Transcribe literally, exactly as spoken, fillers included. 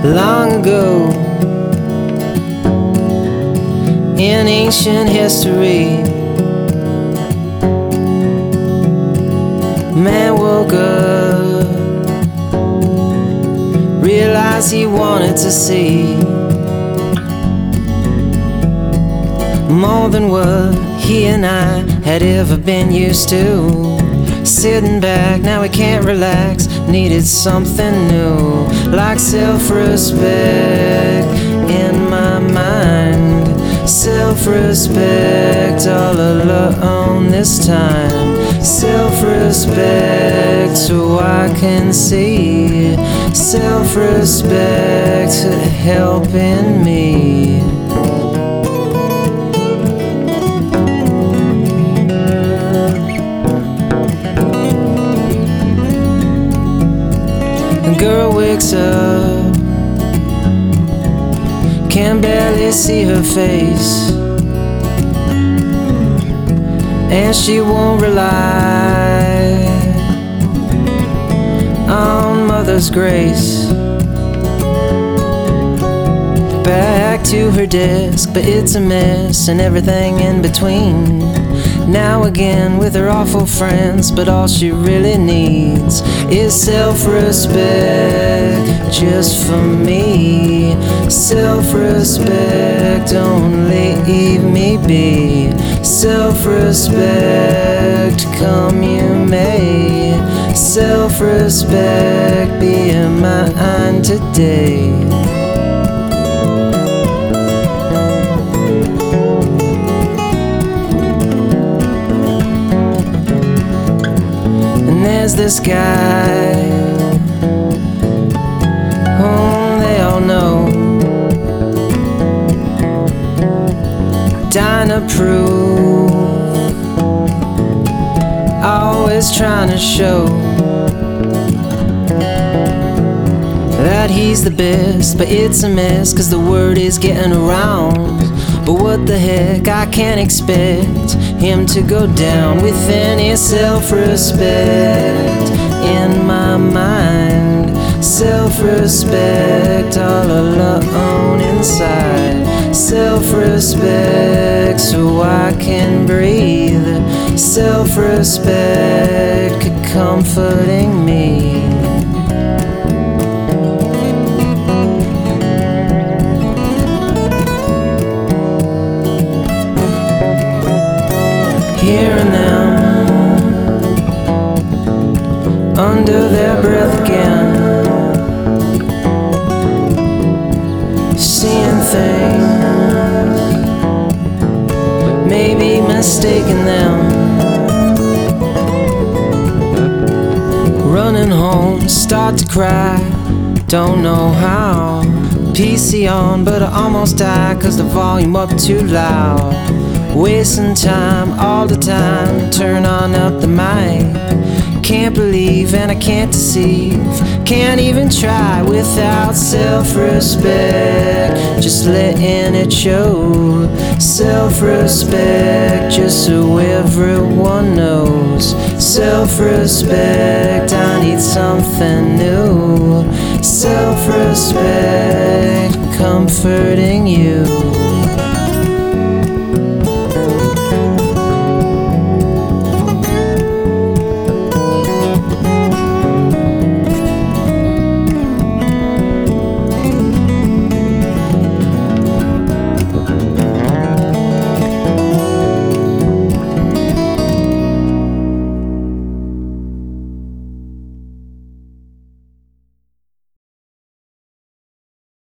long ago in ancient history. Man woke up, realized he wanted to see more than what he and I had ever been used to. Sitting back, now he can't relax, needed something new, like self-respect in my mind. Self-respect all alone this time. Self-respect so I can see. Self-respect helping me. The girl wakes up, can barely see her face, and she won't rely on mother's grace. Back to her desk, but it's a mess and everything in between. Now again with her awful friends, but all she really needs is self-respect just for me. Self-respect, don't leave me be. Self-respect, come you may. Self-respect, be mine today. There's this guy whom they all know, dying to prove, always trying to show that he's the best, but it's a mess, cause the word is getting around. But what the heck, I can't expect him to go down with any self-respect in my mind. Self-respect all alone inside. Self-respect so I can breathe. Self-respect comforting me. Hearing them under their breath again, seeing things, maybe mistaking them, running home, start to cry, don't know how. P C on, but I almost died cause the volume up too loud. Wasting time all the time, turn on up the mic. Can't believe and I can't deceive, can't even try without self-respect, just letting it show. Self-respect just so everyone knows. Self-respect, I need something new. Self-respect comforting you.